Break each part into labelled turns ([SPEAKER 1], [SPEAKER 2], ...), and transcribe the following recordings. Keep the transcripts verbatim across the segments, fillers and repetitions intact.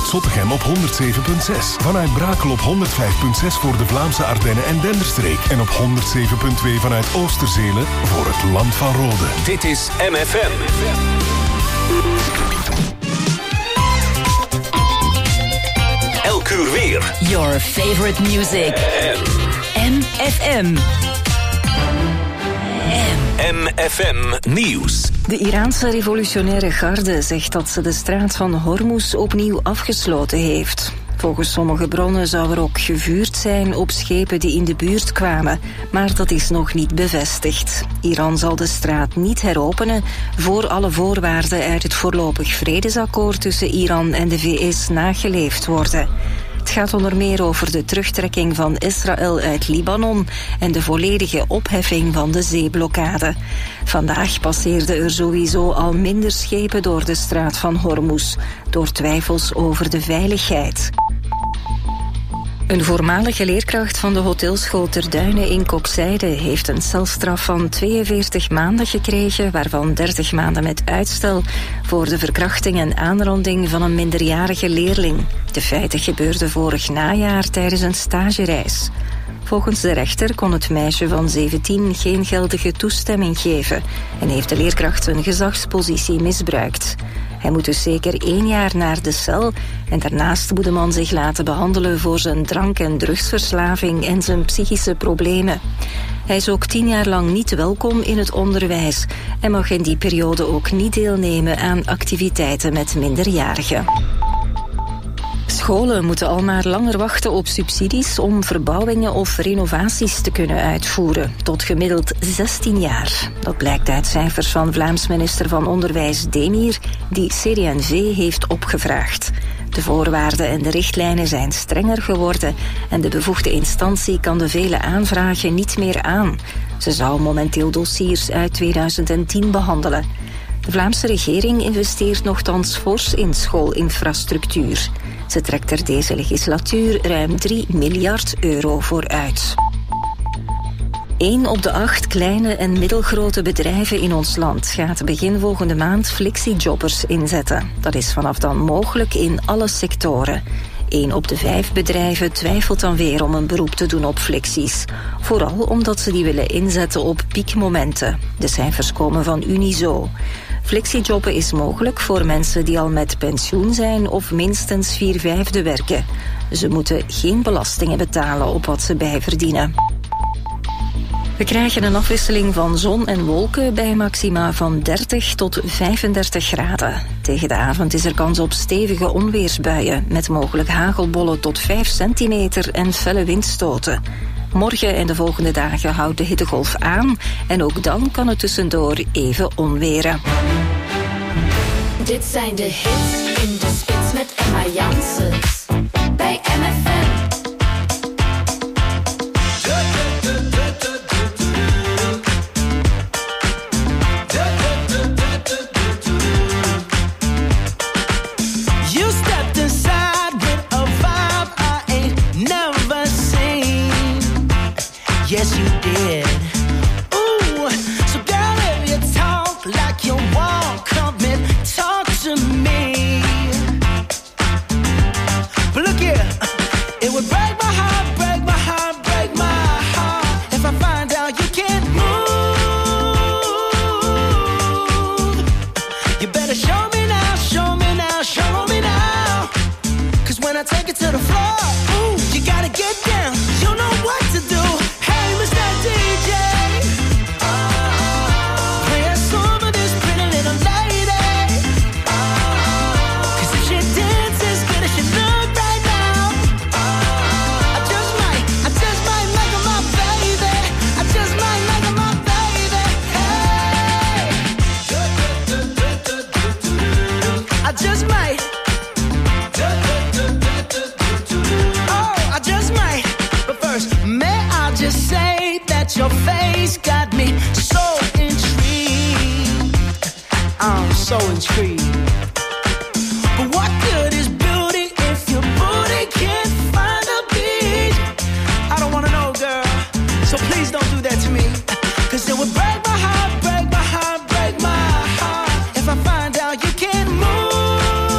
[SPEAKER 1] Zottegem op honderd zeven komma zes. Vanuit Brakel op honderd vijf komma zes voor de Vlaamse Ardennen en Denderstreek. En op honderd zeven komma twee vanuit Oosterzelen voor het Land van Rode.
[SPEAKER 2] Dit is M F M. Elk uur weer.
[SPEAKER 3] Your favorite music. M F M.
[SPEAKER 2] M F M Nieuws.
[SPEAKER 4] De Iraanse revolutionaire garde zegt dat ze de straat van Hormuz opnieuw afgesloten heeft. Volgens sommige bronnen zou er ook gevuurd zijn op schepen die in de buurt kwamen, maar dat is nog niet bevestigd. Iran zal de straat niet heropenen voor alle voorwaarden uit het voorlopig vredesakkoord tussen Iran en de V S nageleefd worden. Het gaat onder meer over de terugtrekking van Israël uit Libanon en de volledige opheffing van de zeeblokkade. Vandaag passeerden er sowieso al minder schepen door de straat van Hormuz, door twijfels over de veiligheid. Een voormalige leerkracht van de hotelschool Ter Duinen in Kokzijde heeft een celstraf van tweeënveertig maanden gekregen, waarvan dertig maanden met uitstel, voor de verkrachting en aanranding van een minderjarige leerling. De feiten gebeurden vorig najaar tijdens een stagereis. Volgens de rechter kon het meisje van zeventien geen geldige toestemming geven en heeft de leerkracht zijn gezagspositie misbruikt. Hij moet dus zeker één jaar naar de cel en daarnaast moet de man zich laten behandelen voor zijn drank- en drugsverslaving en zijn psychische problemen. Hij is ook tien jaar lang niet welkom in het onderwijs en mag in die periode ook niet deelnemen aan activiteiten met minderjarigen. Scholen moeten al maar langer wachten op subsidies om verbouwingen of renovaties te kunnen uitvoeren, tot gemiddeld zestien jaar. Dat blijkt uit cijfers van Vlaams minister van Onderwijs Demir, die C D en V heeft opgevraagd. De voorwaarden en de richtlijnen zijn strenger geworden en de bevoegde instantie kan de vele aanvragen niet meer aan. Ze zou momenteel dossiers uit tweeduizend tien behandelen. De Vlaamse regering investeert nochtans fors in schoolinfrastructuur. Ze trekt er deze legislatuur ruim drie miljard euro voor uit. Eén op de acht kleine en middelgrote bedrijven in ons land gaat begin volgende maand flexiejobbers inzetten. Dat is vanaf dan mogelijk in alle sectoren. Eén op de vijf bedrijven twijfelt dan weer om een beroep te doen op flexies. Vooral omdat ze die willen inzetten op piekmomenten. De cijfers komen van Unizo. Flexijobben is mogelijk voor mensen die al met pensioen zijn of minstens vier vijfde werken. Ze moeten geen belastingen betalen op wat ze bijverdienen. We krijgen een afwisseling van zon en wolken bij maxima van dertig tot vijfendertig graden. Tegen de avond is er kans op stevige onweersbuien met mogelijk hagelbollen tot vijf centimeter en felle windstoten. Morgen en de volgende dagen houdt de hittegolf aan en ook dan kan het tussendoor even onweren.
[SPEAKER 5] Dit zijn de hits in de spits met Emma Janssens bij M F M.
[SPEAKER 6] Yes, you did. Ooh, so girl, if you talk like you want, come and talk to me. But look here, it would break my heart, break my heart, break my heart if I find out you can't move. You better show me now, show me now, show me now. 'Cause when I take it to the floor, ooh, you gotta get down. You know what to do. D J, oh, play a song for this pretty little lady. Oh, 'cause if she dances good as she look right now, oh, I just might, I just might make her my baby. I just might make her my baby. Hey, I just might. Oh, I just might. But first, may I just say your face got me so intrigued. I'm so intrigued. But what good is beauty if your booty can't find a beat? I don't wanna know, girl, so please don't do that to me. 'Cause it would break my heart, break my heart, break my heart if I find out you can't move.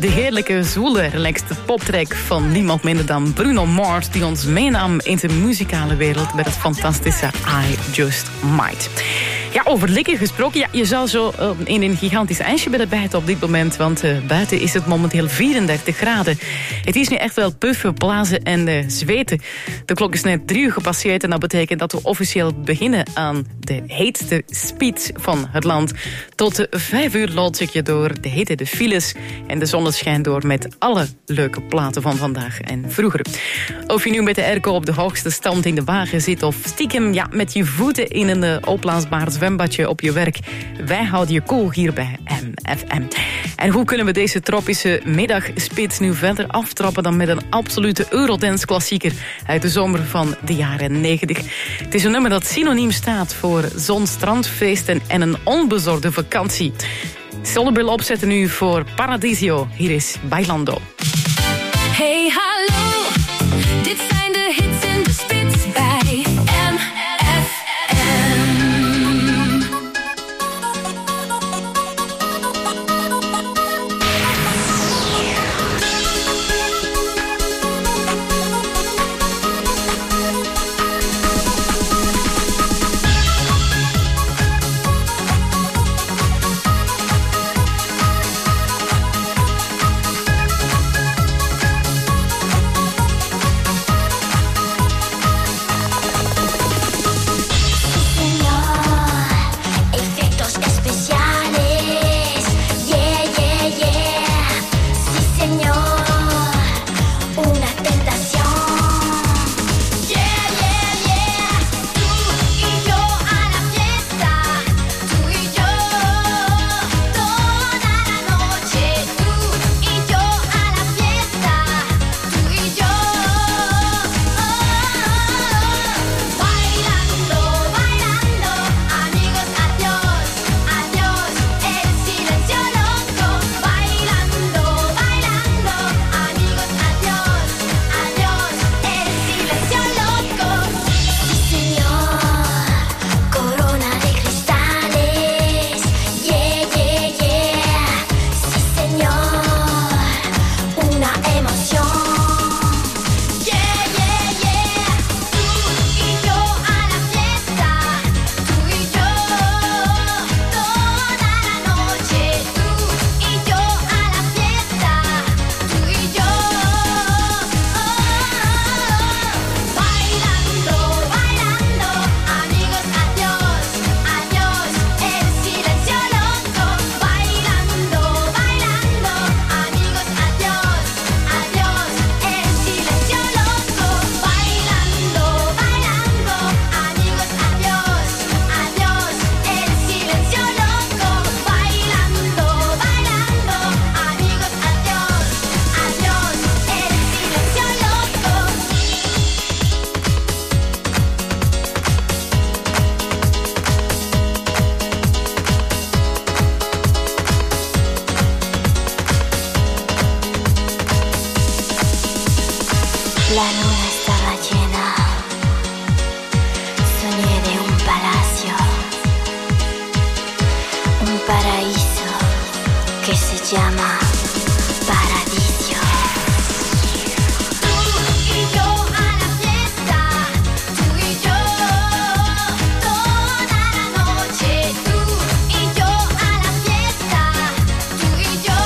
[SPEAKER 7] de heerlijke, zwoele, relaxte poptrack van niemand minder dan Bruno Mars, die ons meenam in de muzikale wereld met het fantastische I Just Might. Ja, over likken gesproken. Ja, je zou zo uh, in een gigantisch ijsje willen bijten op dit moment, want uh, buiten is het momenteel vierendertig graden. Het is nu echt wel puffen, blazen en uh, zweten. De klok is net drie uur gepasseerd en dat betekent dat we officieel beginnen aan de heetste speed van het land. Tot vijf uur lood ik je door de hitte, de files en de zonneschijn door met alle leuke platen van vandaag en vroeger. Of je nu met de airco op de hoogste stand in de wagen zit of stiekem ja, met je voeten in een uh, opblaasbaar zwembadje op je werk. Wij houden je cool hier bij M F M. En hoe kunnen we deze tropische middagspits nu verder aftrappen dan met een absolute Eurodance-klassieker uit de zomer van de jaren negentig. Het is een nummer dat synoniem staat voor zon, strandfeesten en een onbezorgde vakantie. Zonnebril opzetten nu voor Paradiso. Hier is Bailando.
[SPEAKER 5] Hey, hallo, dit zijn de hits in de spits bij M F M.
[SPEAKER 8] La luna estaba llena, soñé de un palacio, un paraíso que se llama Paradiso.
[SPEAKER 5] Tú y yo a la fiesta, tú y yo toda la noche. Tú y yo a la fiesta, tú y yo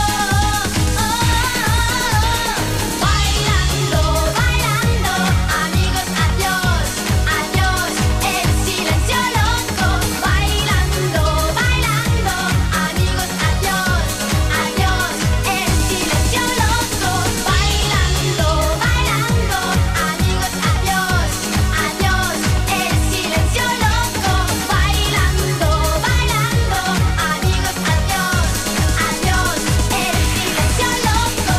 [SPEAKER 5] bailando, bailando, amigos, adiós, adiós, el silencio loco. Bailando, bailando, amigos, adiós, adiós, el silencio loco. Bailando, bailando, amigos, adiós, adiós, el silencio loco. Bailando, bailando, amigos, adiós, adiós, el silencio loco.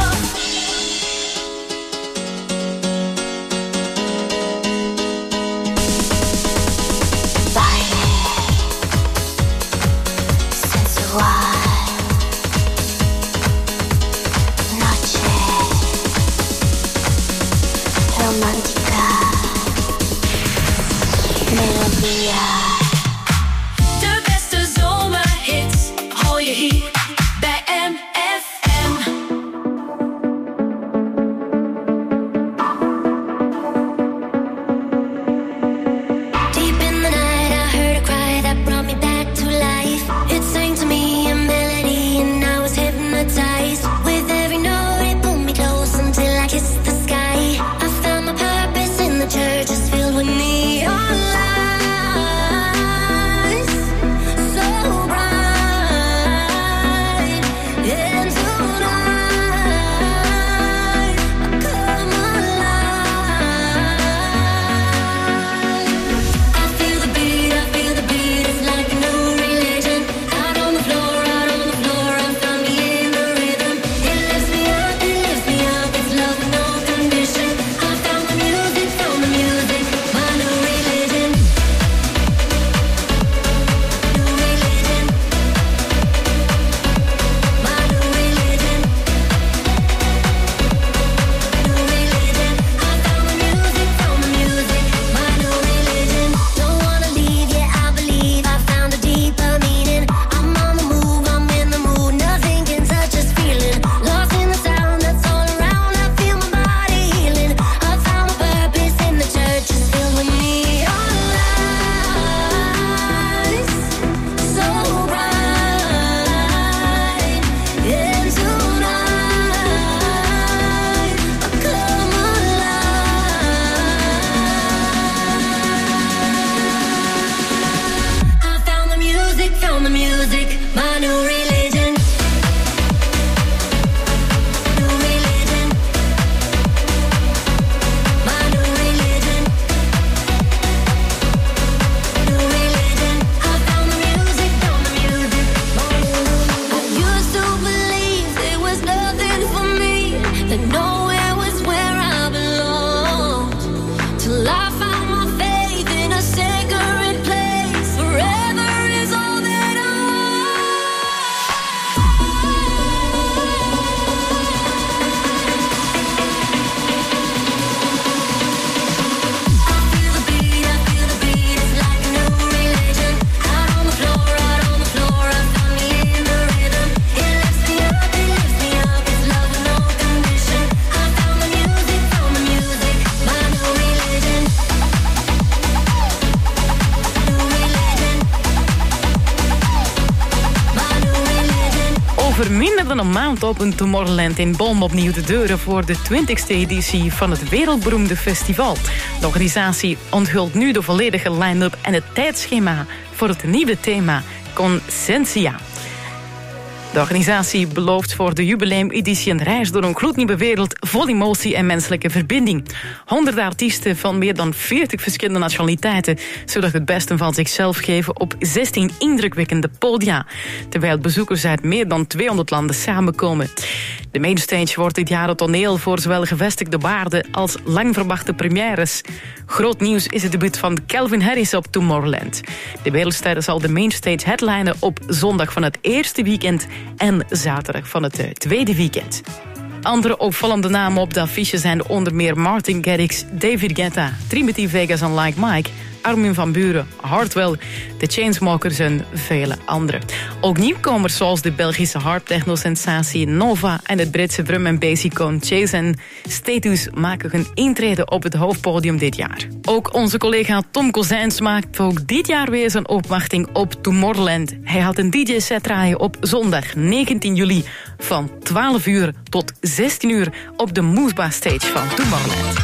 [SPEAKER 8] Baile sensual, noche romántica, melodía.
[SPEAKER 5] De beste zomerhits hoor je hier bij M F M.
[SPEAKER 7] Over minder dan een maand opent Tomorrowland in Boom opnieuw de deuren voor de twintigste editie van het wereldberoemde festival. De organisatie onthult nu de volledige line-up en het tijdschema voor het nieuwe thema Consentia. De organisatie belooft voor de jubileumeditie een reis door een gloednieuwe wereld vol emotie en menselijke verbinding. Honderden artiesten van meer dan veertig verschillende nationaliteiten zullen het beste van zichzelf geven op zestien indrukwekkende podia, terwijl bezoekers uit meer dan tweehonderd landen samenkomen. De mainstage wordt dit jaar het toneel voor zowel gevestigde waarden als lang verwachte premières. Groot nieuws is het debuut van Calvin Harris op Tomorrowland. De wereldster zal de mainstage headlinen op zondag van het eerste weekend en zaterdag van het tweede weekend. Andere opvallende namen op de affiche zijn onder meer Martin Garrix, David Guetta, Trinity Vegas en Like Mike, Armin van Buuren, Hardwell, The Chainsmokers en vele anderen. Ook nieuwkomers zoals de Belgische hardtechno-sensatie Nova en het Britse drum- en bass-icoon Chase en Status maken hun intrede op het hoofdpodium dit jaar. Ook onze collega Tom Kozijns maakt ook dit jaar weer zijn opwachting op Tomorrowland. Hij had een D J-set draaien op zondag negentien juli van twaalf uur tot zestien uur op de Moosba Stage van Tomorrowland.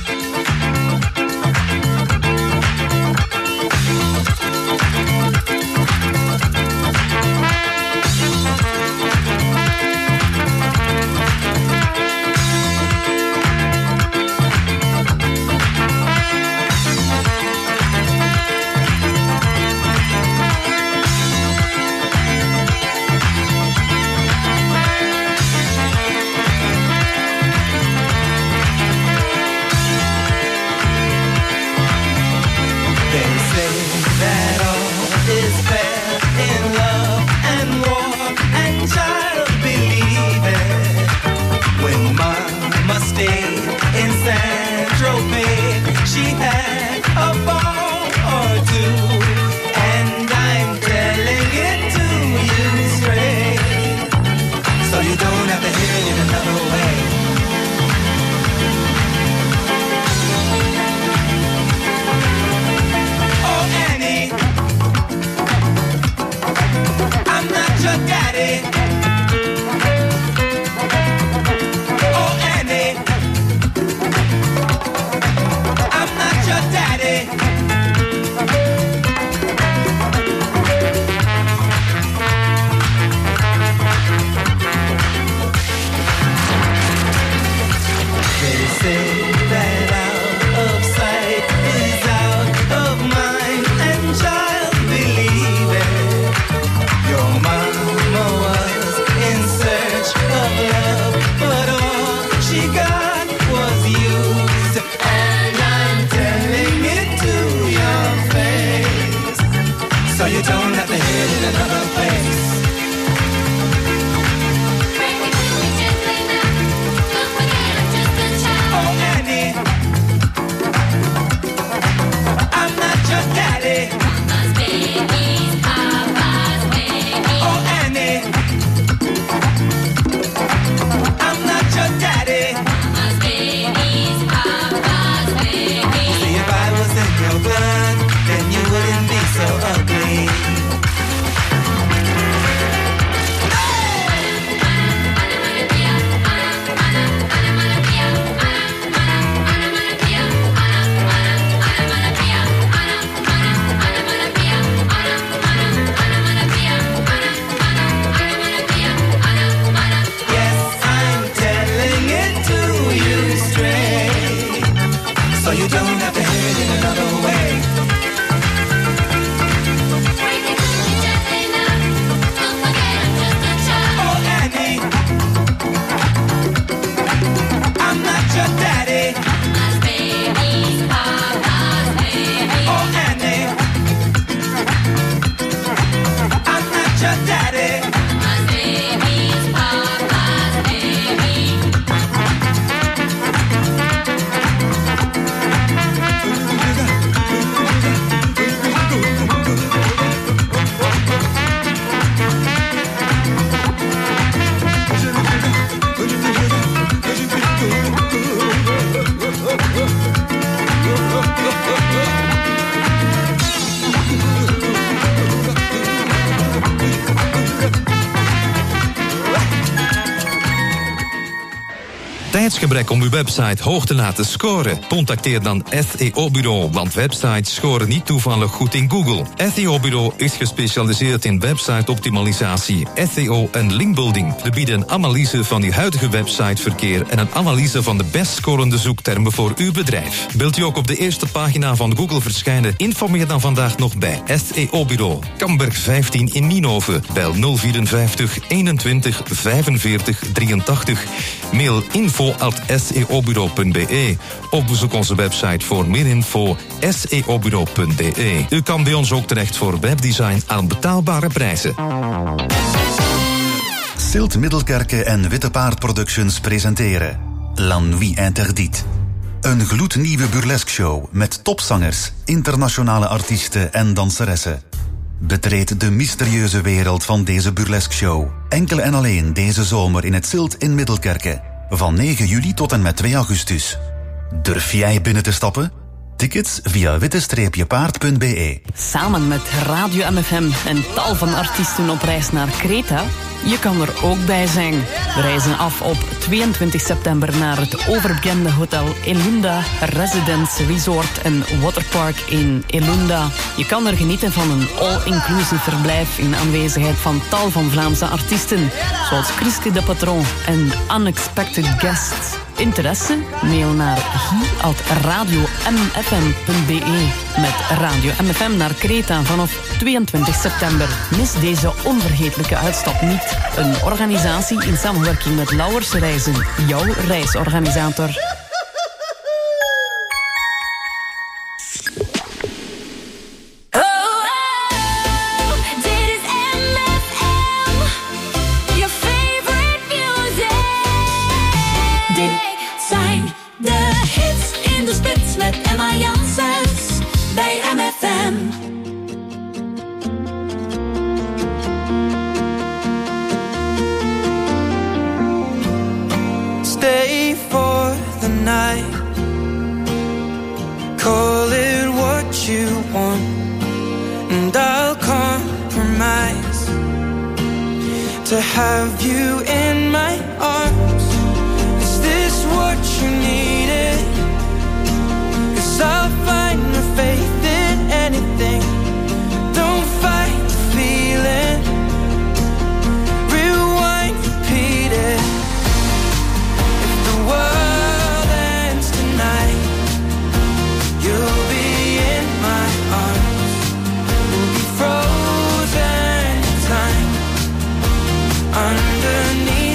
[SPEAKER 9] tijdsgebrek om uw website hoog te laten scoren? Contacteer dan S E O-bureau, want websites scoren niet toevallig goed in Google. S E O-bureau is gespecialiseerd in website-optimalisatie, S E O en linkbuilding. We bieden een analyse van uw huidige websiteverkeer en een analyse van de best scorende zoektermen voor uw bedrijf. Wilt u ook op de eerste pagina van Google verschijnen? Informeer dan vandaag nog bij S E O-bureau. Kamberg vijftien in Nienhoven. Bel nul vierenvijftig eenentwintig vijfenveertig drieëntachtig. Mail info at s e o bureau punt b e. Of bezoek onze website voor meer info s e o bureau punt b e. U kan bij ons ook terecht voor webdesign aan betaalbare prijzen.
[SPEAKER 10] Silt Middelkerke en Witte Paard Productions presenteren La Nuit Interdite. Een gloednieuwe burlesque show met topzangers, internationale artiesten en danseressen. Betreed de mysterieuze wereld van deze burlesque show. Enkel en alleen deze zomer in het Silt in Middelkerke. Van negen juli tot en met twee augustus. Durf jij binnen te stappen? Tickets via witte paard punt b e.
[SPEAKER 11] Samen met Radio M F M en tal van artiesten op reis naar Kreta. Je kan er ook bij zijn. We reizen af op tweeëntwintig september naar het overbekende hotel Elunda Residence Resort en Waterpark in Elunda. Je kan er genieten van een all-inclusive verblijf in aanwezigheid van tal van Vlaamse artiesten, zoals Christy de Patron en Unexpected Guests. Interesse? Mail naar hi at radio m f m punt b e. Met Radio M F M naar Kreta vanaf tweeëntwintig september. Mis deze onvergetelijke uitstap niet. Een organisatie in samenwerking met Lauwers Reizen, jouw reisorganisator.
[SPEAKER 6] Call it what you want, and I'll compromise to have you in my arms. Is this what you needed? 'Cause I'll find the faith in anything. Don't fight the feeling. Rewind, repeat it. If the world ends tonight, you'll be in my arms. We'll be frozen in time underneath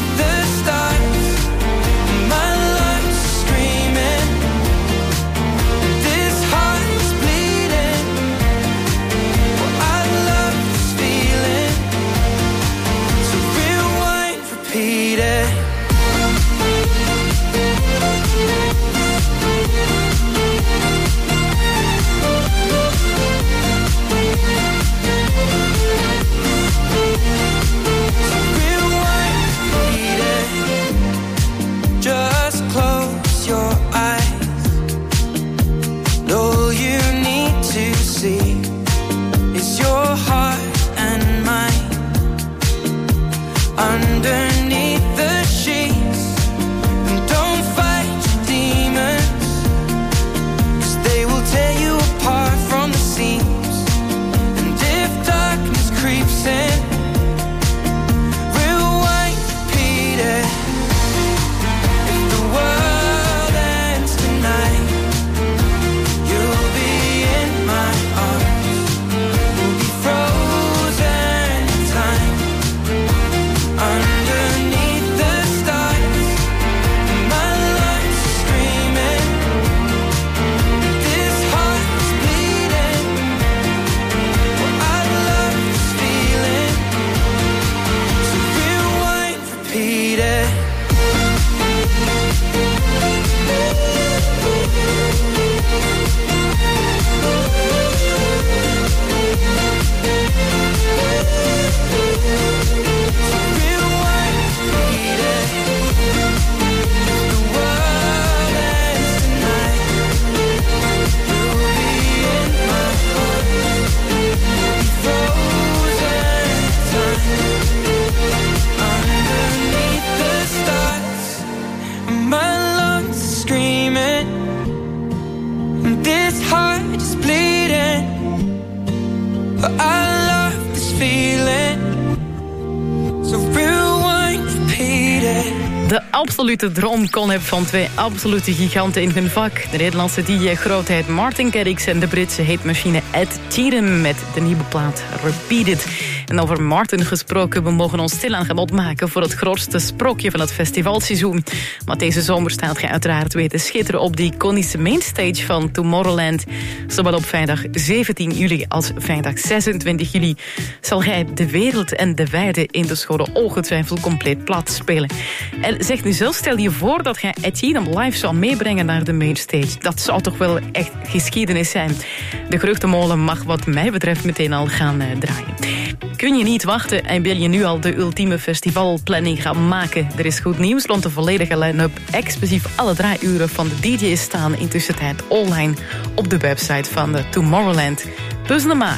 [SPEAKER 7] absolute droomconcept van twee absolute giganten in hun vak. De Nederlandse D J-grootheid Martin Garrix en de Britse hitmachine Ed Sheeran met de nieuwe plaat Repeat It. En over Martin gesproken, we mogen ons stilaan gaan opmaken voor het grootste sprookje van het festivalseizoen. Maar deze zomer staat je uiteraard weer te schitteren op de iconische mainstage van Tomorrowland. Zowel op vrijdag zeventien juli als vrijdag zesentwintig juli zal hij de wereld en de wijde in de schone ongetwijfeld compleet plat spelen. En zeg nu zelf, stel je voor dat jij Ed Sheeran live zou meebrengen naar de mainstage. Dat zou toch wel echt geschiedenis zijn. De geruchtenmolen mag wat mij betreft meteen al gaan uh, draaien. Kun je niet wachten en wil je nu al de ultieme festivalplanning gaan maken? Er is goed nieuws, want de volledige line-up, exclusief alle draaiuren van de D J's, staan intussen tijd online op de website van de Tomorrowland. Puzzelen maar.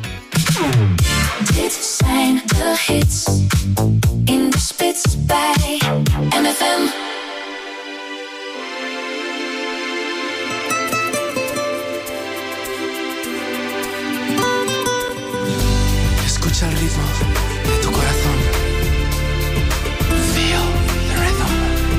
[SPEAKER 5] Dit zijn de hits in de spits bij M F M.
[SPEAKER 6] Escucha el ritmo de tu corazón. Feel the rhythm.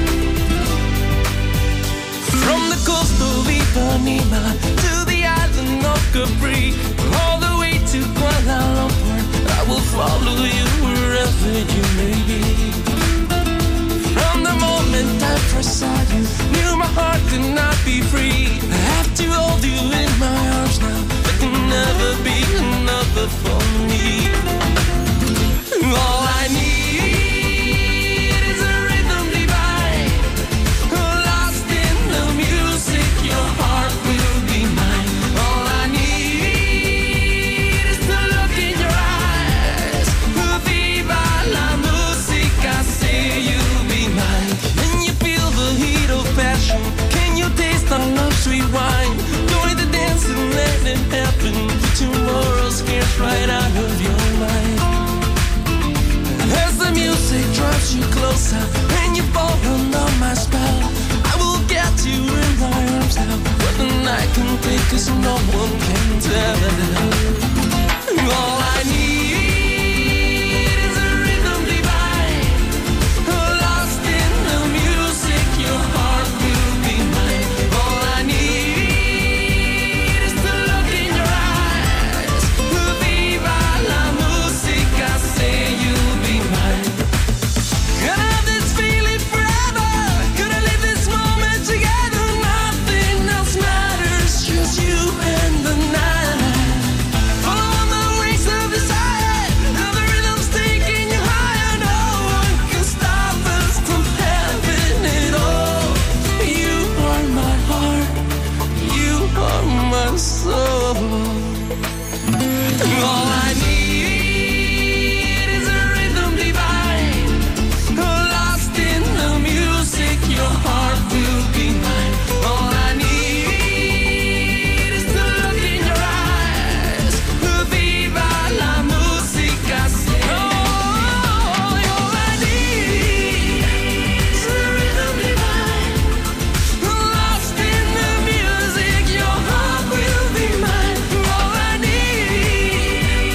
[SPEAKER 6] From the coast of Ipanema to the island of Capri, all the way to Kuala Lumpur, I will follow you wherever you may be. From the moment I first saw you, knew my heart could not be free. I have to hold you in my arms now. There can never be another for me. All I need is a rhythm divine, lost in the music. Your heart will be mine. All I need is to look in your eyes. Viva la musica, say you'll be mine. Can you feel the heat of passion? Can you taste our love sweet wine? Join the dance and let it happen. Put tomorrow's cares right out of your mind. As the music drives you closer and you fall under my spell, I will get you in my arms now. But the night can take, 'cause no one can tell. All I need is a rhythm divine, lost in the music. Your heart will be mine. All I need is to look in your eyes. Viva la musica, say you'll be mine. Gonna have this feeling forever. Gonna live this moment together. Nothing else matters, just you and the night. Follow on the wings of desire. Now the rhythm's taking you higher. No one can stop us from having it all. You are my heart. You are my soul. All I need is a rhythm divine, lost in the music. Your heart will be mine. All I need is to look in your eyes. Viva la musica, say. Oh, all I need is a rhythm divine, lost in the music. Your heart will be mine. All I need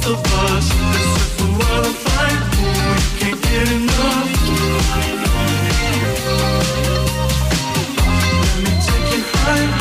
[SPEAKER 6] both of us. Let's surf the world and find who we can't get enough. Let me take you higher.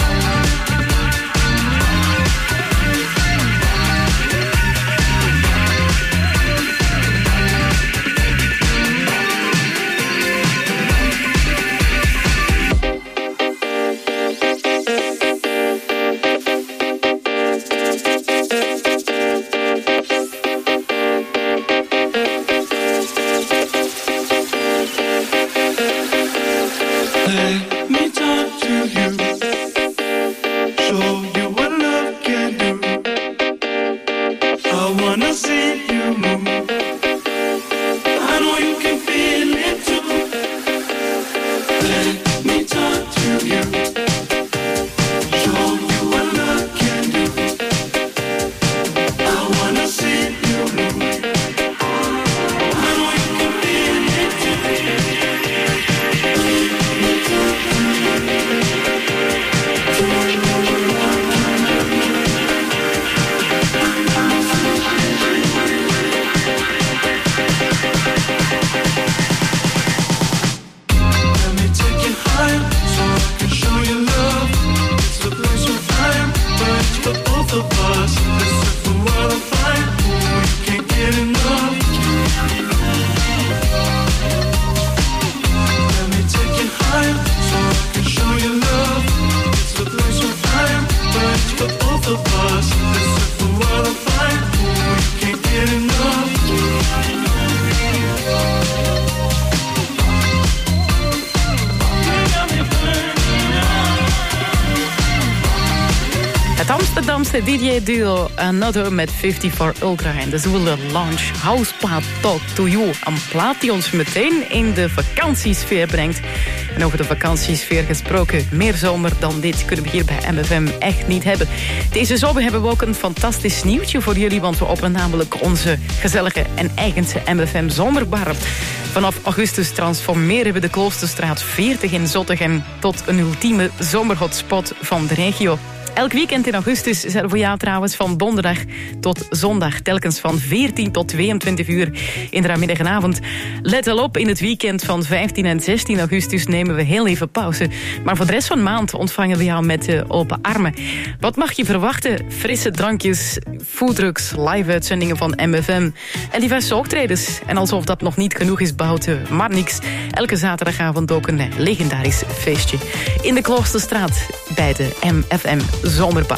[SPEAKER 7] D J-duo Another met vijfenvijftig Ultra en de Zwoele Launch Houseplaat Talk to You. Een plaat die ons meteen in de vakantiesfeer brengt. En over de vakantiesfeer gesproken, meer zomer dan dit kunnen we hier bij M F M echt niet hebben. Deze zomer hebben we ook een fantastisch nieuwtje voor jullie, want we openen namelijk onze gezellige en eigense M F M zomerbar. Vanaf augustus transformeren we de Kloosterstraat veertig in Zottegem tot een ultieme zomerhotspot van de regio. Elk weekend in augustus zijn er voor jou trouwens van donderdag tot zondag. Telkens van veertien tot tweeëntwintig uur in de namiddag en avond. Let al op, in het weekend van vijftien en zestien augustus nemen we heel even pauze. Maar voor de rest van de maand ontvangen we jou met uh, open armen. Wat mag je verwachten? Frisse drankjes, foodtrucks, live-uitzendingen van M F M en diverse optredens. En alsof dat nog niet genoeg is, bouwt uh, maar niks. Elke zaterdagavond ook een uh, legendarisch feestje. In de Kloosterstraat bij de M F M Zomerbar.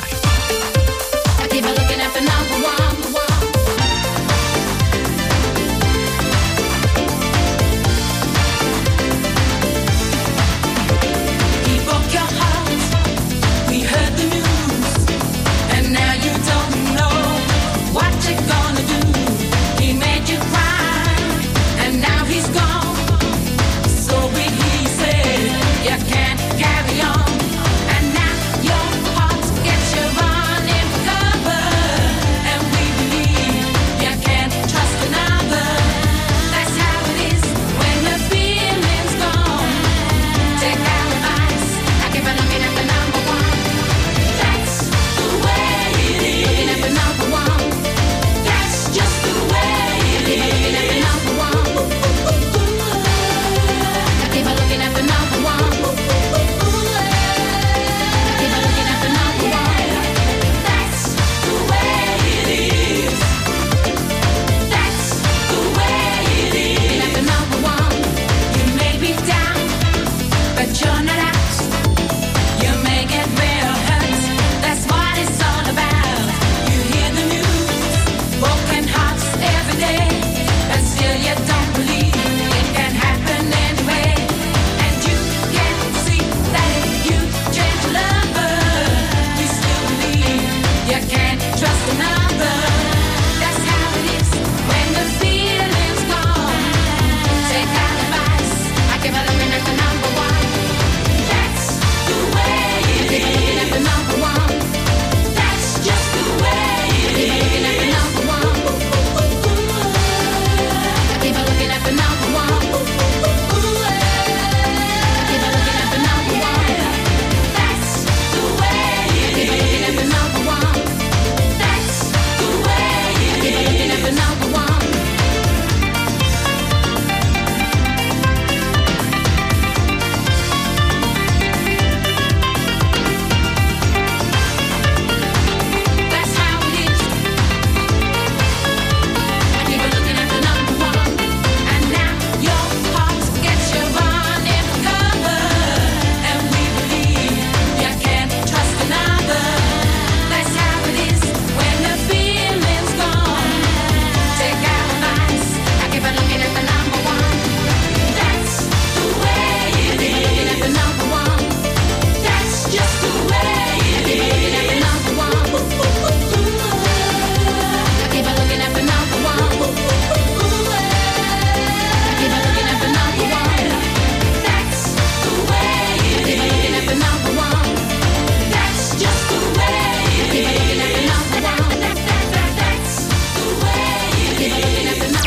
[SPEAKER 5] You can't carry on, and now your heart gets you run.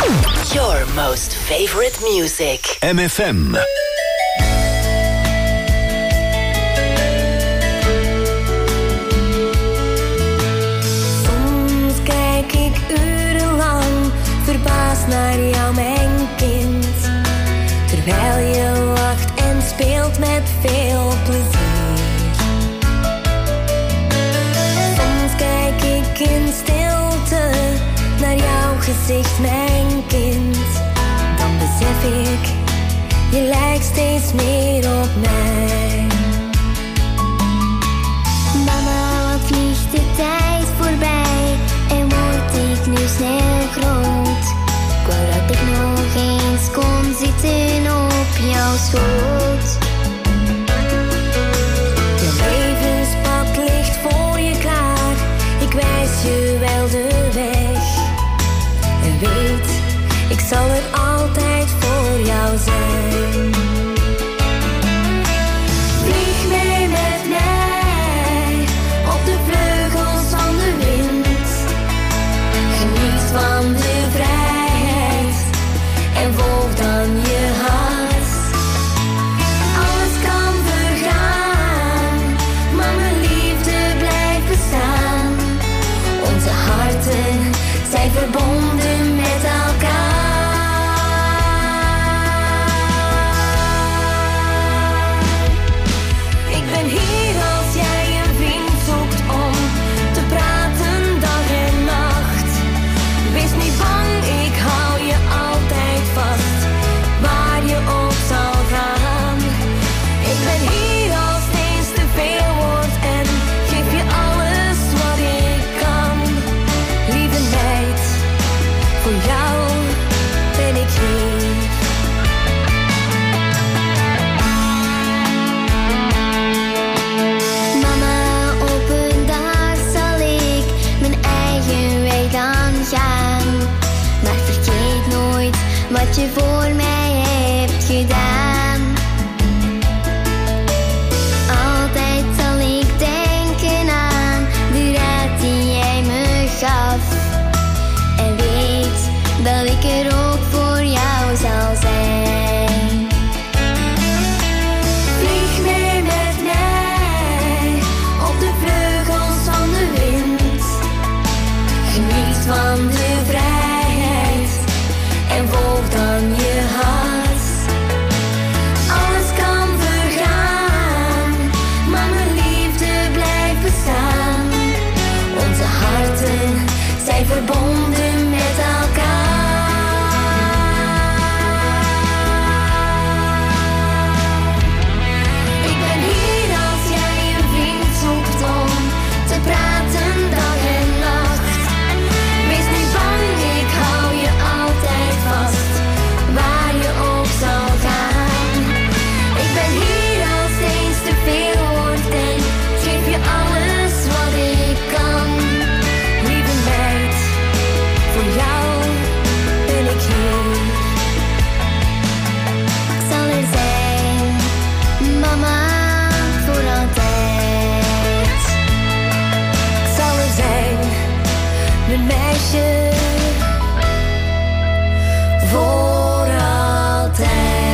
[SPEAKER 3] Your most favorite music.
[SPEAKER 2] M F M.
[SPEAKER 12] Soms kijk ik urenlang verbaasd naar jou, mijn kind. Terwijl je lacht en speelt met veel plezier. Soms kijk ik in stilte naar jouw gezicht, mijn kind. Dan besef ik, je lijkt steeds meer op mij.
[SPEAKER 8] Mama, wat vliegt de tijd voorbij en word ik nu snel groot. Ik wou dat ik nog eens kon zitten op jouw schoot.
[SPEAKER 12] Je levenspad ligt voor je klaar, ik wijs je wel de weg. En weet, ik zal er altijd voor jou zijn. Vlieg mee met mij op de vleugels van de wind. Geniet van de vrijheid en volg dan je hart. Alles kan vergaan, maar mijn liefde blijft bestaan. Onze harten zijn verbonden met elkaar. Ik ben hier als jij een vriend zoekt om te praten dag en nacht. Wees niet bang, ik hou je altijd vast, waar je ook zal gaan. Ik ben hier als het eens te veel wordt en geef je alles wat ik kan. Lieve meid, voor jou ben ik hier.
[SPEAKER 8] Mama, op een dag zal ik mijn eigen weg dan gaan. Maar vergeet nooit wat je voor mij hebt gedaan. Altijd zal ik denken aan de raad die jij me gaf. En weet dat ik er ook voor jou zal zijn.
[SPEAKER 12] Vlieg mee met mij op de vleugels van de wind. Geniet van de vrijheid en volg dan je hart. Alles kan vergaan, maar mijn liefde blijft bestaan. Onze harten zijn verbonden met elkaar. Ik ben hier als jij een vriend zoekt om te praten dag en nacht. Wees niet bang, ik hou je altijd vast, waar je ook zal gaan. Ik ben hier als het eens te veel wordt en geef je alles wat ik kan. Lieve meid, voor jou ben ik hier.
[SPEAKER 8] Ik zal er zijn, mama, voor altijd.
[SPEAKER 12] Ik zal er zijn, mijn meisje, voor altijd.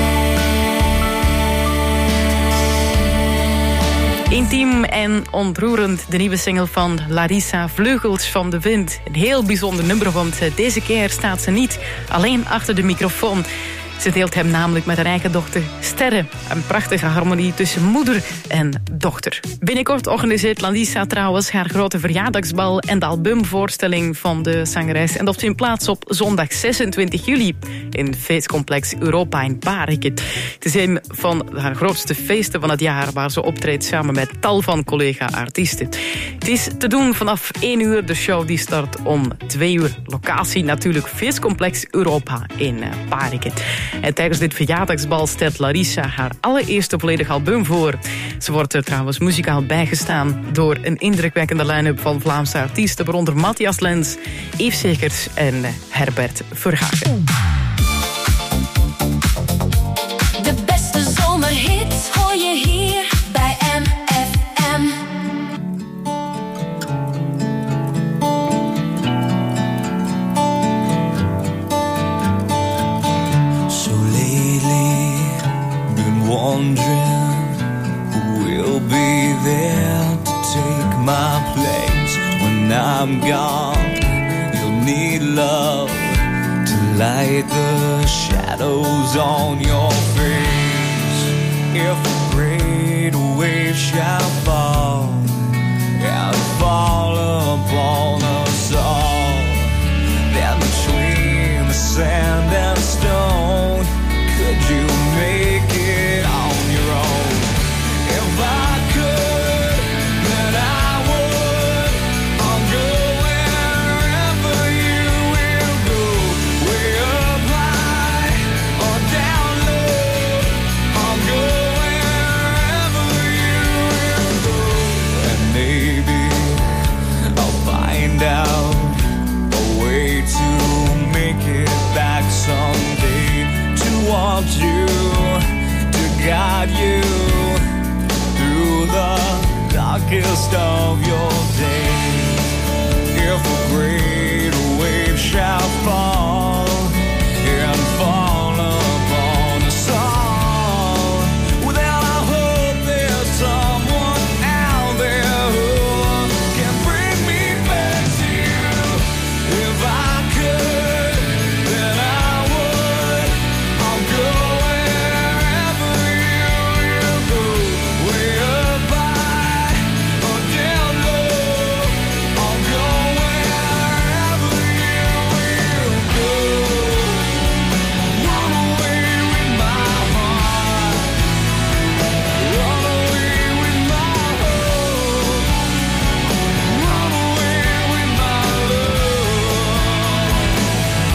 [SPEAKER 7] Intiem en ontroerend, de nieuwe single van Larissa, Vleugels van de Wind. Een heel bijzonder nummer, want deze keer staat ze niet alleen achter de microfoon. Ze deelt hem namelijk met haar eigen dochter Sterre. Een prachtige harmonie tussen moeder en dochter. Binnenkort organiseert Larissa trouwens haar grote verjaardagsbal en de albumvoorstelling van de zangeres. En dat vindt plaats op zondag zesentwintig juli in feestcomplex Europa in Bariken. Het is een van haar grootste feesten van het jaar, waar ze optreedt samen met tal van collega-artiesten. Het is te doen vanaf één uur. De show die start om twee uur. Locatie natuurlijk feestcomplex Europa in Bariken. En tijdens dit verjaardagsbal stelt Larissa haar allereerste volledig album voor. Ze wordt er trouwens muzikaal bijgestaan door een indrukwekkende line-up van Vlaamse artiesten, waaronder Matthias Lens, Yves Segers en Herbert Verhagen.
[SPEAKER 5] De beste zomerhits hoor je hier bij M F M.
[SPEAKER 13] fight the shadows on your face. If a great wave shall fall and fall upon us all, then between the sand and stone, could you make it on your own? If I could, then I would. I'll go wherever you will go, way up high or down low. I'll go wherever you will go, and maybe I'll find out a way to make it back someday, towards you, to guide you through the darkest of your days. If a great wave shall fall and fall upon us all, well, then I hope there's someone out there who can bring me back to you. If I could, then I would. I'll go wherever you will go, way up high or down low. I'll go wherever you will go. Run away with my heart, run away with my hope, run away with my love.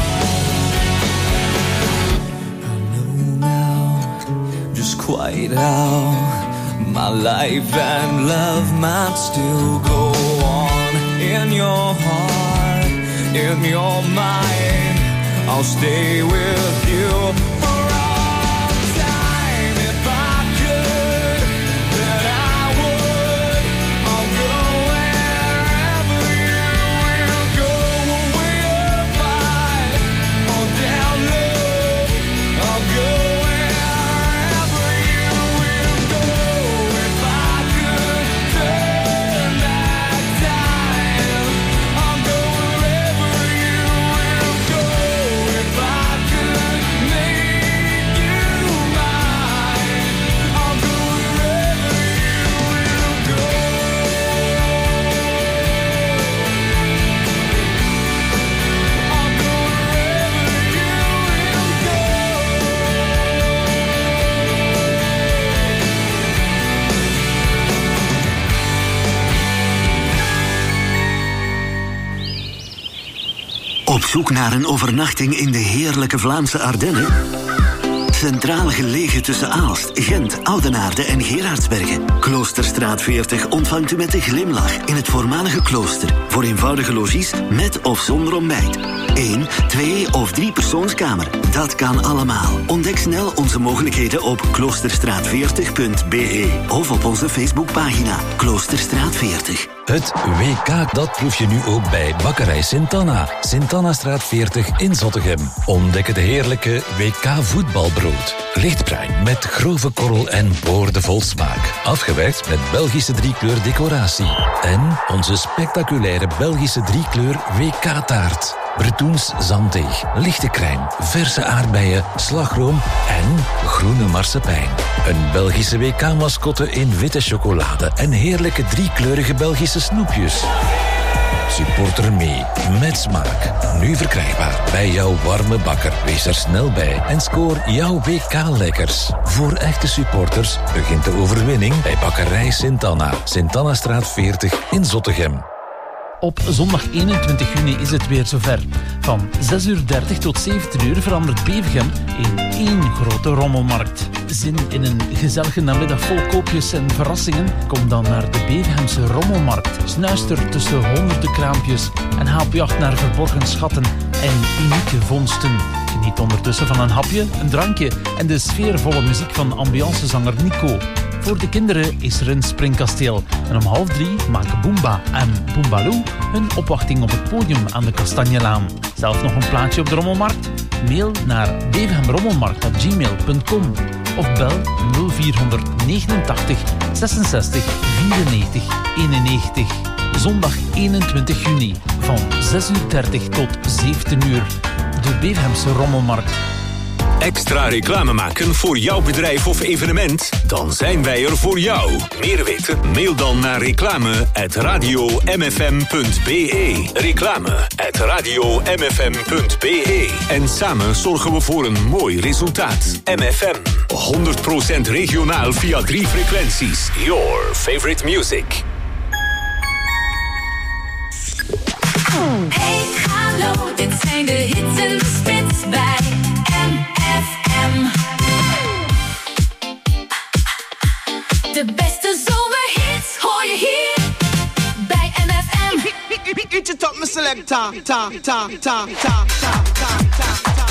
[SPEAKER 13] I know now just quite how my life and love might still go on. In your heart, in your mind, I'll stay with you for all time. If I could, then I would. I'll go wherever you will go, way up high or down low. I'll go wherever you will go. If I could turn back time, I'll go wherever you will go. If I could make you mine, I'll go wherever you will go. I'll go wherever you will go.
[SPEAKER 14] Op zoek naar een overnachting in de heerlijke Vlaamse Ardennen? Centraal gelegen tussen Aalst, Gent, Oudenaarde en Gerardsbergen. Kloosterstraat veertig ontvangt u met een glimlach in het voormalige klooster. Voor eenvoudige logies met of zonder ontbijt. Eén, twee of drie persoonskamer. Dat kan allemaal. Ontdek snel onze mogelijkheden op kloosterstraat veertig punt b e of op onze Facebookpagina Kloosterstraat veertig.
[SPEAKER 15] Het W K, dat proef je nu ook bij Bakkerij Sint-Anna. Sint-Annastraat veertig in Zottegem. Ontdek het heerlijke W K voetbalbrood. Lichtbruin met grove korrel en boordevol smaak. Afgewerkt met Belgische driekleur decoratie. En onze spectaculaire Belgische driekleur W K-taart. Bretoens zanddeeg, lichte crème, verse aardbeien, slagroom en groene marsepein. Een Belgische W K-mascotte in witte chocolade en heerlijke driekleurige Belgische snoepjes. Supporter mee, met smaak. Nu verkrijgbaar bij jouw warme bakker. Wees er snel bij en scoor jouw W K-lekkers. Voor echte supporters begint de overwinning bij Bakkerij Sint-Anna. Sint-Annastraat veertig in Zottegem.
[SPEAKER 16] Op zondag eenentwintig juni is het weer zover. Van zes uur dertig tot zeventien uur verandert Bevergem in één grote rommelmarkt. Zin in een gezellige namiddag vol koopjes en verrassingen? Kom dan naar de Bevergemse Rommelmarkt. Snuister tussen honderden kraampjes en haal op jacht naar verborgen schatten en unieke vondsten. Geniet ondertussen van een hapje, een drankje en de sfeervolle muziek van ambiancezanger Nico. Voor de kinderen is er een springkasteel. En om half drie maken Boomba en Boombaloo hun opwachting op het podium aan de Kastanjelaan. Zelf nog een plaatje op de Rommelmarkt? Mail naar bevergemrommelmarkt at gmail punt com of bel nul vier negenentachtig zesenzestig vierennegentig eenennegentig. Zondag eenentwintig juni van zes uur dertig tot zeventien uur. de Beverhemse Rommelmarkt.
[SPEAKER 2] Extra reclame maken voor jouw bedrijf of evenement? Dan zijn wij er voor jou. Meer weten? Mail dan naar reclame at radio m f m punt b e. Reclame at radio m f m punt b e. En samen zorgen we voor een mooi resultaat. M F M, honderd procent regionaal via drie frequenties. Your favorite music.
[SPEAKER 5] Hey, hallo, dit zijn de hits en de spits bij M F M. De beste zomerhits hoor je hier bij M F M.
[SPEAKER 6] Eat it up, my selector. Ta, ta, ta, ta, ta, ta, ta, ta.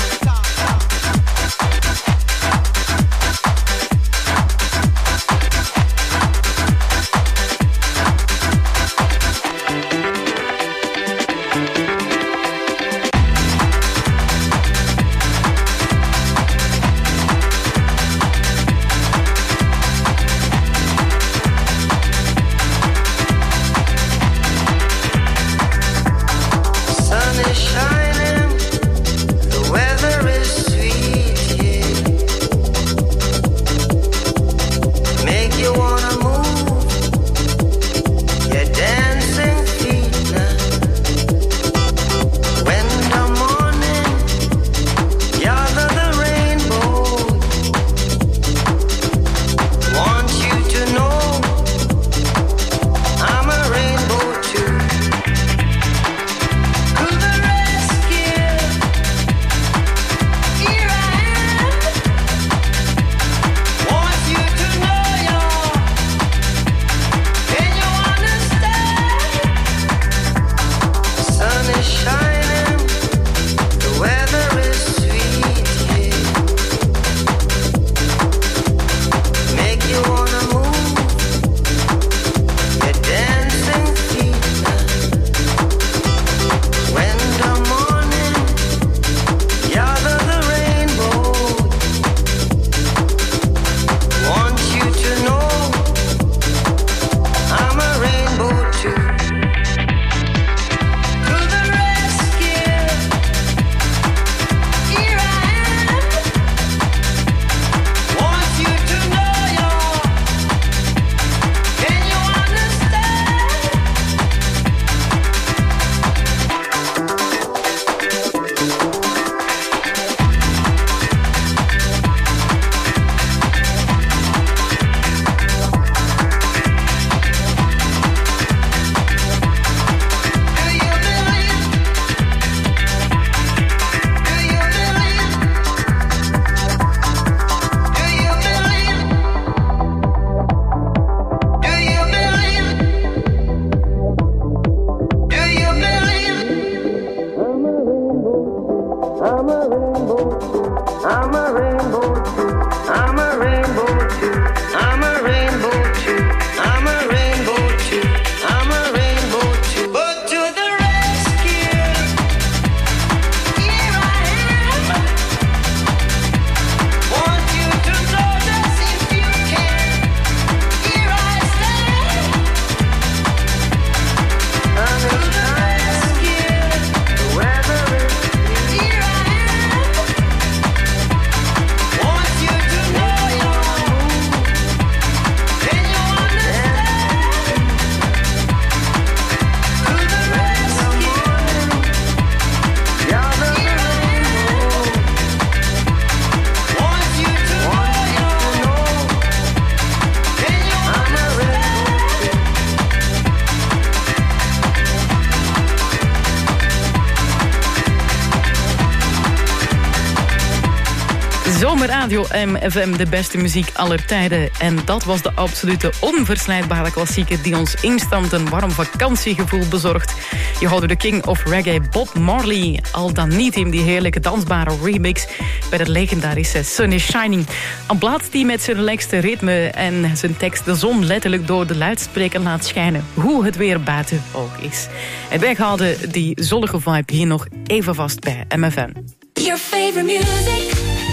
[SPEAKER 7] Radio M F M, de beste muziek aller tijden. En dat was de absolute onverslijdbare klassieker die ons instant een warm vakantiegevoel bezorgt. Je hoorde de king of reggae Bob Marley, al dan niet in die heerlijke dansbare remix bij de legendarische Sun is Shining. Een plaat die met zijn relaxte ritme en zijn tekst de zon letterlijk door de luidspreker laat schijnen, hoe het weer buiten ook is. En wij houden die zonnige vibe hier nog even vast bij M F M.
[SPEAKER 5] Your favorite music.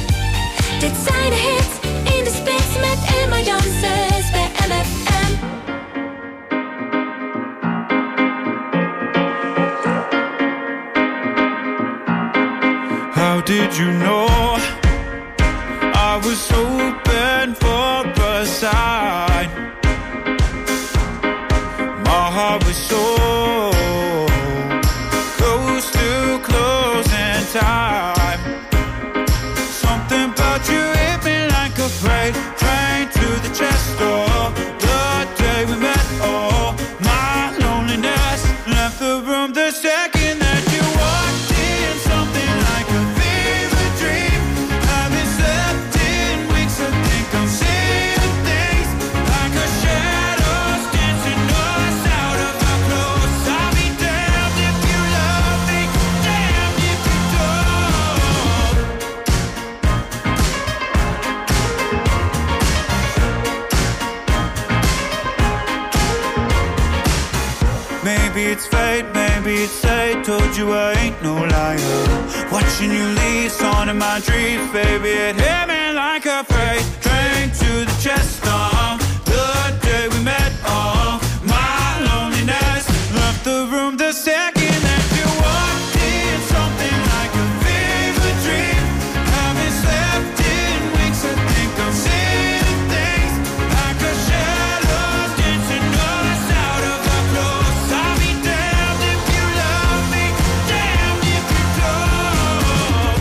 [SPEAKER 5] Dit zijn de hits in de spits met Emma Janssens bij M F M.
[SPEAKER 17] How did you know I was open for a sign? My heart was so close to closing time. Something about you hit me like a freight train to the chest door. The day we met, oh, my loneliness left the room the second that you walked in. Something like a fever dream. Haven't slept in weeks, I think I'm seeing things like a shadows dancing us out of our clothes. I'll be damned if you love me, damned if you don't. Maybe it's fate, maybe it's fate. Told you I ain't no liar. Watching you leave, on in my dreams, baby. It hit me like a freight train to the chest. Uh, the day we met, oh, my loneliness left the room the second that you walked in. Something like a fever dream. Haven't slept in weeks, I think I'm seeing things like a shadows dancing us out of our clothes. I'll be damned if you love me, damned if you don't.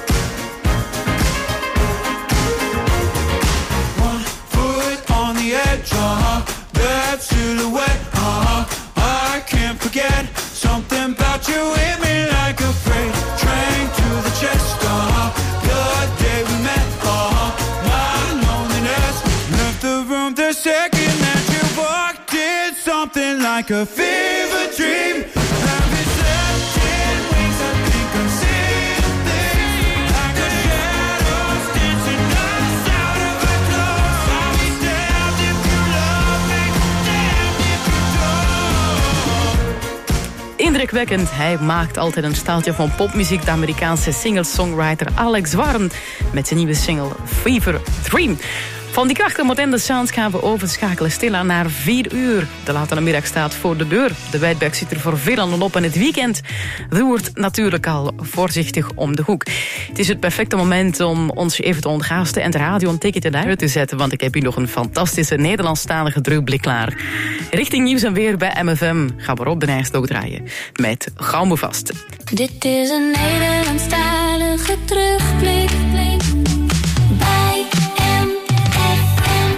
[SPEAKER 17] One foot on the edge, uh-huh, that silhouette, uh-huh, I can't forget. Something about you hit me like a freight train to the chest, uh-huh, the day we met, uh-huh, my loneliness left the room the second that you walked in. Something like a fever dream. Haven't slept in weeks, I think I'm seeing things like a shadows dancing us out of our clothes. I'll be damned if you love me, damned if you don't.
[SPEAKER 7] Indrukwekkend. Hij maakt altijd een staaltje van popmuziek. De Amerikaanse singer-songwriter Alex Warren met zijn nieuwe single Fever Dream. Van die krachtgemodende sounds gaan we overschakelen stilaan naar vier uur. De late namiddag staat voor de deur. De Wijdberg zit er voor veel aan op en het weekend roert natuurlijk al voorzichtig om de hoek. Het is het perfecte moment om ons even te ontgaasten en de radio een tikje uit te zetten, want ik heb hier nog een fantastische Nederlandstalige terugblik klaar. Richting nieuws en weer bij M F M gaan we Rob de Nijstok draaien met Gauw me vast.
[SPEAKER 5] Dit is een Nederlandstalige terugblik bij M F M.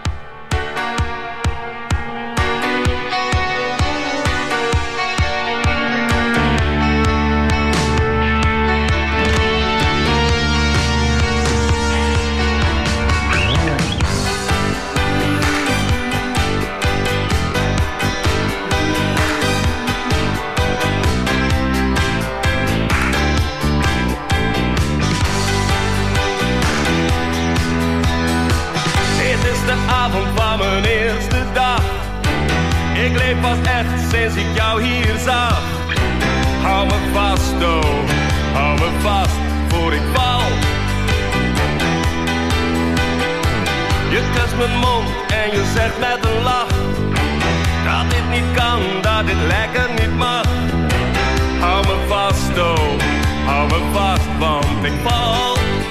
[SPEAKER 18] Van mijn eerste dag. Ik leef pas echt sinds ik jou hier zag. Hou me vast, oh, hou me vast voor ik val. Je kust mijn mond en je zegt met een lach dat dit niet kan, dat dit lekker niet mag. Hou me vast, oh, hou me vast, want ik val.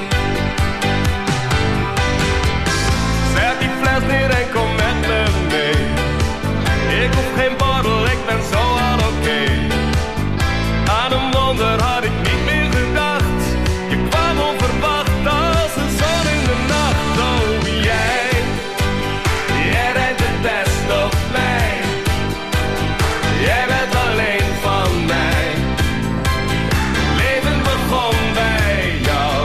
[SPEAKER 18] Zet die fles neer en kom met me mee. Ik hoef geen borrel, ik ben zo al oké. Okay. Aan een wonder had ik niet meer gedacht. Je kwam onverwacht als de zon in de nacht. Oh jij, jij rijdt het best op mij. Jij bent alleen van mij. Leven begon bij jou.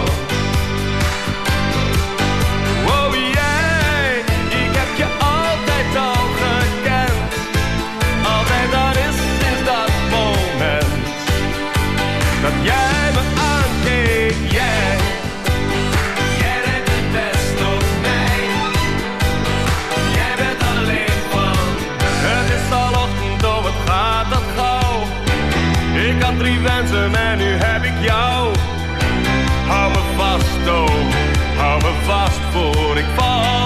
[SPEAKER 18] Oh jij, ik heb je altijd al gekend. Altijd dat is sinds dat moment dat jij me aankeek. Jij, jij rijdt het best op mij. Jij bent alleen van. Het is al ochtend, oh wat gaat dat gauw. Ik had drie wensen en nu heb ik jou. Hou me vast, oh, hou me vast voor ik val.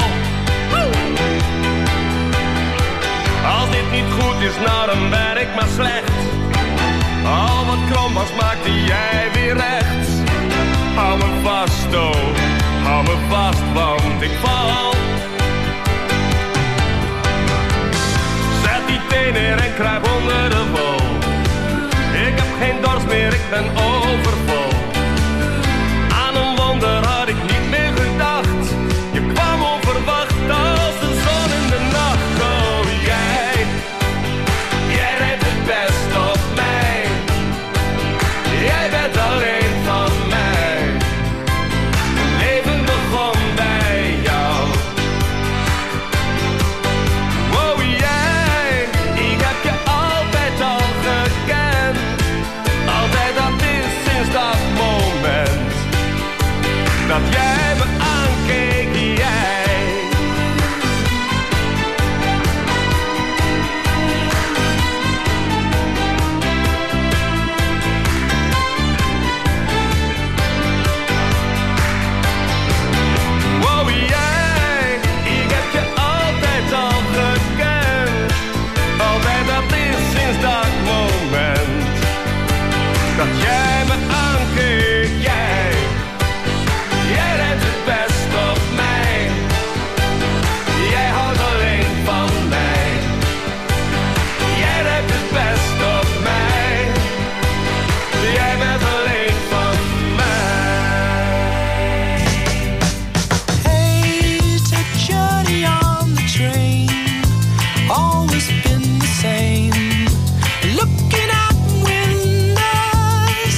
[SPEAKER 18] Als dit niet goed is, nou dan ben ik maar slecht. Al wat krom was, maakte jij weer recht. ik val. Zet die thee neer en kruip onder de wol. Ik heb geen dorst meer, ik ben overvol. Aan een wonder had ik niet meer gedacht. Je kwam onverwacht als de zon in de nacht. Oh jij, jij rijdt het best op mij. Jij bent alleen van mij. Mijn leven begon bij jou. Oh jij, ik heb je altijd al gekend. Altijd, dat is sinds dat moment dat jij me aankeek, jij. Wow, jij, ik heb je altijd al gekend. Altijd, dat is sinds dat moment dat jij me aankeek, jij. Jij rijdt het best op mij. Jij houdt alleen van mij. Jij rijdt het best op mij. Jij bent alleen van mij.
[SPEAKER 6] Hey, take a journey on the train. Always been the same. Looking out windows.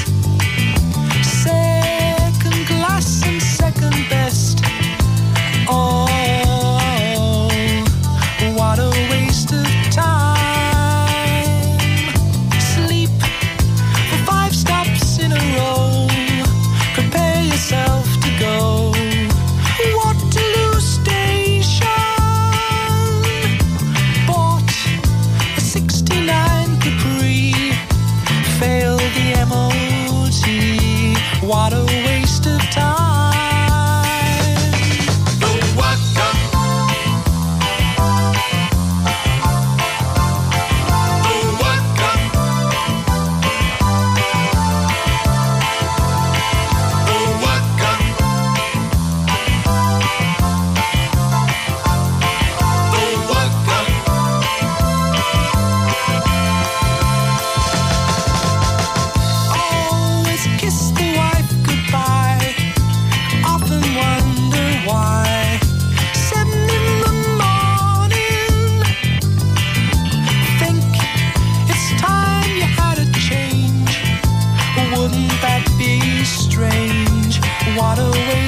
[SPEAKER 6] Second class and second best. Oh, what a waste of time. Sleep for five stops in a row. Prepare yourself to go. Waterloo Station. Bought a sixty-nine Capri. Failed the M O T. What a waste of time.
[SPEAKER 18] Don't walk up. Don't walk up. Don't walk up. Don't walk up.
[SPEAKER 6] Always kiss the wife goodbye. Often wonder why. Seven in the morning. Think it's time you had a change. Wouldn't that be strange? What a waste